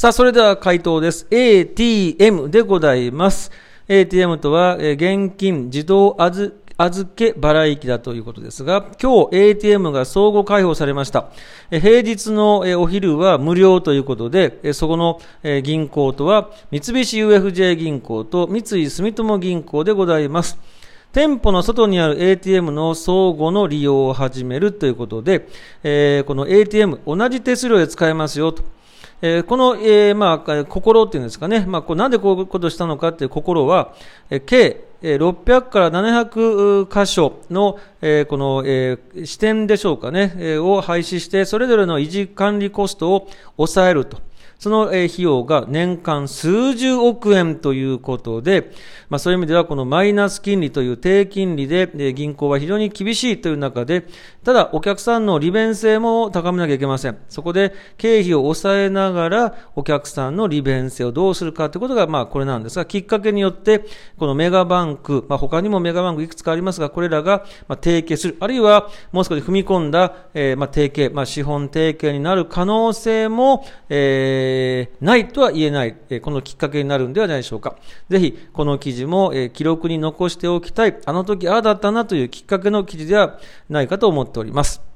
さあ、それでは回答です。ATM でございます。ATM とは、現金自動預け払い機だということですが、今日 ATM が相互開放されました。平日のお昼は無料ということで、そこの銀行とは三菱 UFJ 銀行と三井住友銀行でございます。店舗の外にある ATM の相互の利用を始めるということで、この ATM 同じ手数料で使えますよと。この、心っていうんですかね、なんでこういうことをしたのかっていう心は、計600から700箇所の、この、支店でしょうかね、を廃止して、それぞれの維持管理コストを抑えると。その費用が年間数十億円ということで、そういう意味ではこのマイナス金利という低金利で銀行は非常に厳しいという中で、ただお客さんの利便性も高めなきゃいけません。そこで経費を抑えながらお客さんの利便性をどうするかということがこれなんですが、きっかけによってこのメガバンク、他にもメガバンクいくつかありますが、これらが提携する、あるいはもう少し踏み込んだ提携、資本提携になる可能性もないとは言えない、このきっかけになるんではないでしょうか。ぜひこの記事も記録に残しておきたい、あの時ああだったなというきっかけの記事ではないかと思っております。